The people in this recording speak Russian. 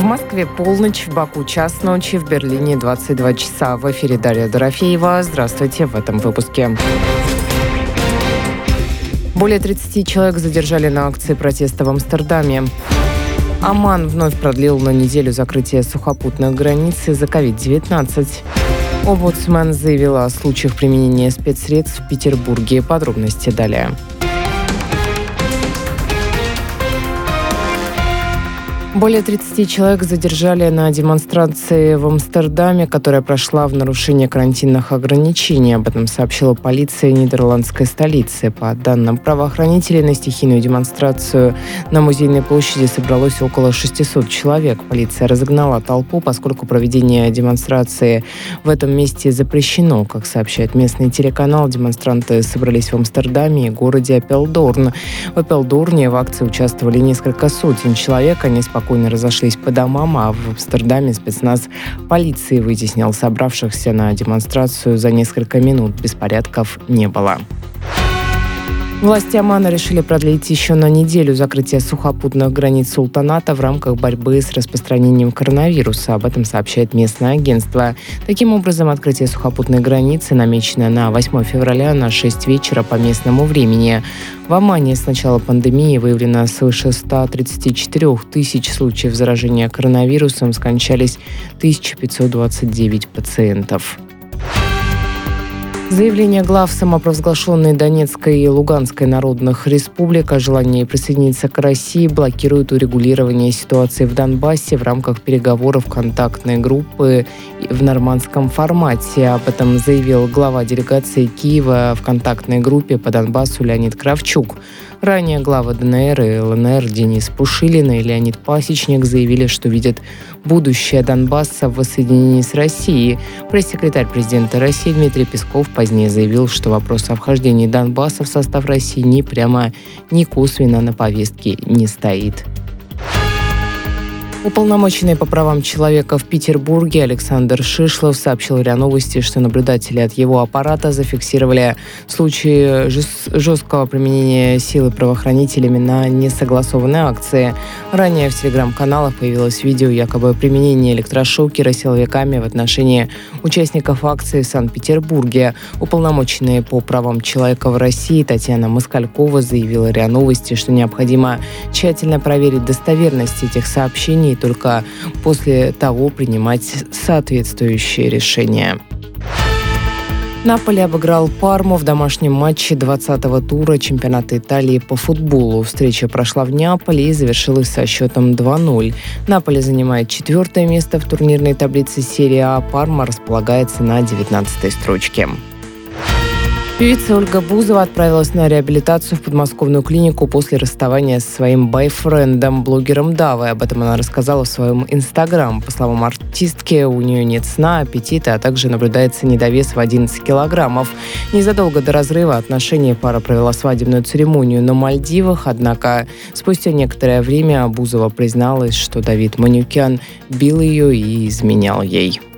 Москве полночь, в Баку час ночи, в Берлине 22 часа. В эфире Дарья Дорофеева. Здравствуйте в этом выпуске. Более 30 человек задержали на акции протеста в Амстердаме. Оман вновь продлил на неделю закрытие сухопутных границ из-за COVID-19. Омбудсмен заявила о случаях применения спецсредств в Петербурге. Подробности далее. Более 30 человек задержали на демонстрации в Амстердаме, которая прошла в нарушение карантинных ограничений. Об этом сообщила полиция нидерландской столицы. По данным правоохранителей, на стихийную демонстрацию на Музейной площади собралось около 600 человек. Полиция разогнала толпу, поскольку проведение демонстрации в этом месте запрещено. Как сообщает местный телеканал, демонстранты собрались в Амстердаме и городе Апелдорн. В Апелдорне в акции участвовали несколько сотен человек. Они спокойно разошлись по домам, а в Амстердаме спецназ полиции вытеснил собравшихся на демонстрацию за несколько минут. Беспорядков не было. Власти Омана решили продлить еще на неделю закрытие сухопутных границ султаната в рамках борьбы с распространением коронавируса. Об этом сообщает местное агентство. Таким образом, открытие сухопутной границы намечено на 8 февраля на 6 вечера по местному времени. В Омане с начала пандемии выявлено свыше 134 тысяч случаев заражения коронавирусом, скончались 1529 пациентов. Заявление глав самопровозглашенной Донецкой и Луганской народных республик о желании присоединиться к России блокирует урегулирование ситуации в Донбассе в рамках переговоров контактной группы в нормандском формате. Об этом заявил глава делегации Киева в контактной группе по Донбассу Леонид Кравчук. Ранее главы ДНР и ЛНР Денис Пушилин и Леонид Пасечник заявили, что видят будущее Донбасса в воссоединении с Россией. Пресс-секретарь президента России Дмитрий Песков позднее заявил, что вопрос о вхождении Донбасса в состав России ни прямо, ни косвенно на повестке не стоит. Уполномоченный по правам человека в Петербурге Александр Шишлов сообщил РИА Новости, что наблюдатели от его аппарата зафиксировали случаи жесткого применения силы правоохранителями на несогласованной акции. Ранее в телеграм-каналах появилось видео якобы применения электрошокера силовиками в отношении участников акции в Санкт-Петербурге. Уполномоченная по правам человека в России Татьяна Москалькова заявила РИА Новости, что необходимо тщательно проверить достоверность этих сообщений и только после того принимать соответствующие решения. Наполи обыграл Парму в домашнем матче 20-го тура чемпионата Италии по футболу. Встреча прошла в Неаполе и завершилась со счетом 2-0. Наполи занимает 4-е место в турнирной таблице серии А. Парма располагается на 19-й строчке. Певица Ольга Бузова отправилась на реабилитацию в подмосковную клинику после расставания со своим бойфрендом, блогером Давой. Об этом она рассказала в своем Инстаграм. По словам артистки, у нее нет сна, аппетита, а также наблюдается недовес в 11 килограммов. Незадолго до разрыва отношений пара провела свадебную церемонию на Мальдивах, однако спустя некоторое время Бузова призналась, что Давид Манукян бил ее и изменял ей.